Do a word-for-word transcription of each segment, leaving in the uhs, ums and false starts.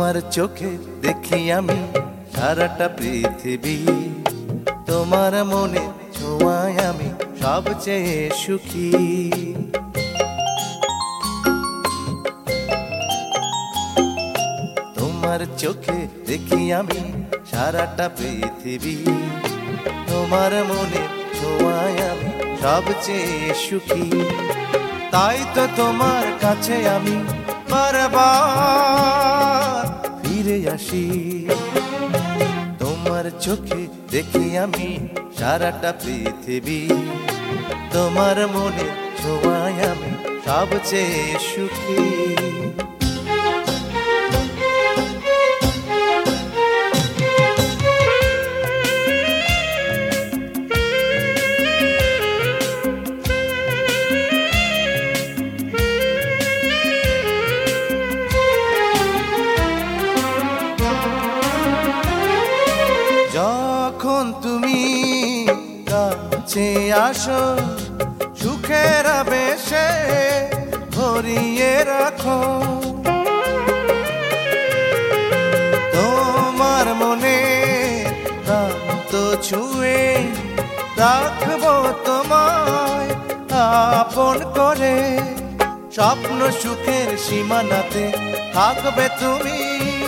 তোমার চোখে দেখি আমি সারাটা পৃথিবী, তোমার মনে ছোঁয়ায় আমি সবচেয়ে সুখী। তোমার চোখে দেখি আমি সারাটা পৃথিবী, তোমার মনে ছোঁয়ায় আমি সবচেয়ে সুখী। তাই তো তোমার কাছে আমি বারবার ফিরে আসি। তোমার চোখে দেখি আমি সারাটা পৃথিবী, তোমার মনে ছোঁয়ায় আমি সবচেয়ে সুখী। যখন তুমি কাছে আসো, সুখের আবেশে ভরিয়ে রাখো। তোমার মনে প্রান্ত ছুঁয়ে রাখবো তোমায় আপন করে। স্বপ্ন সুখের সীমানাতে থাকবে তুমি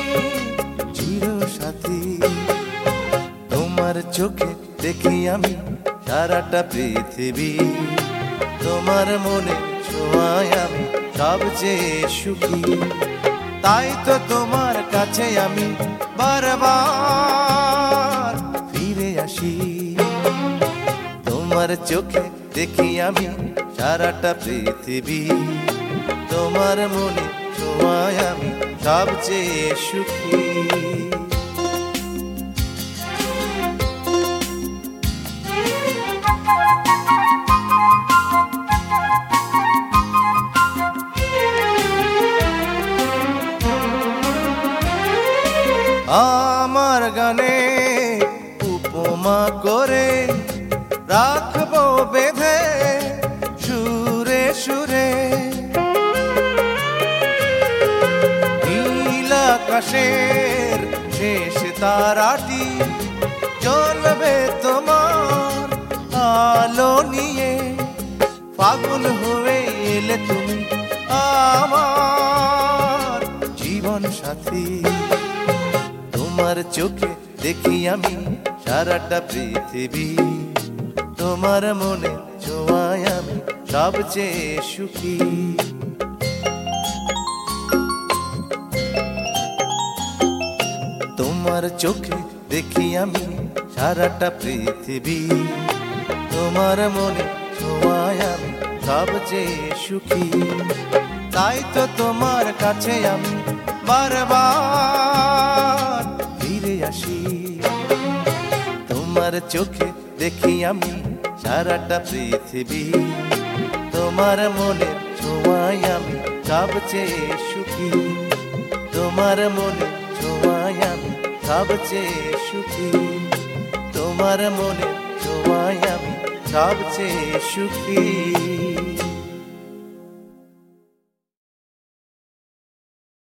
চিরসাথী। তোমার চোখে দেখি আমি সারাটা পৃথিবী, তোমার মনে ছোঁয়ায় আমি সবচেয়ে সুখী। তাই তো তোমার কাছে আমি বারবার ফিরে আসি। তোমার চোখে দেখি আমি সারাটা পৃথিবী, তোমার মনে ছোঁয়ায় আমি সবচেয়ে সুখী। আমার গানে উপমা করে রাখবো বেঁধে সুরে সুরে। নীল আকাশের শেষ তারাটি জ্বলবে তোমার আলো নিয়ে। ফাগুন হয়ে এলে তুমি আমার জীবন সাথী। তোমার চোখে দেখি আমি সারাটা পৃথিবী, তোমার মনে ছোঁয়ায় আমি সবচেয়ে সুখী। তোমার চোখে দেখি আমি সারাটা পৃথিবী, তোমার মনে ছোঁয়ায় আমি সবচেয়ে সুখী। তাই তো তোমার কাছে আমি বারবার ফিরে আসি। তোমার চোখে দেখি আমি সারাটা পৃথিবী, তোমার মনে ছোঁয়ায় আমি সবচেয়ে সুখী। তোমার মনে ছোঁয়ায় আমি সবচেয়ে সুখী। তোমার মনে ছোঁয়ায় আমি সবচেয়ে সুখী।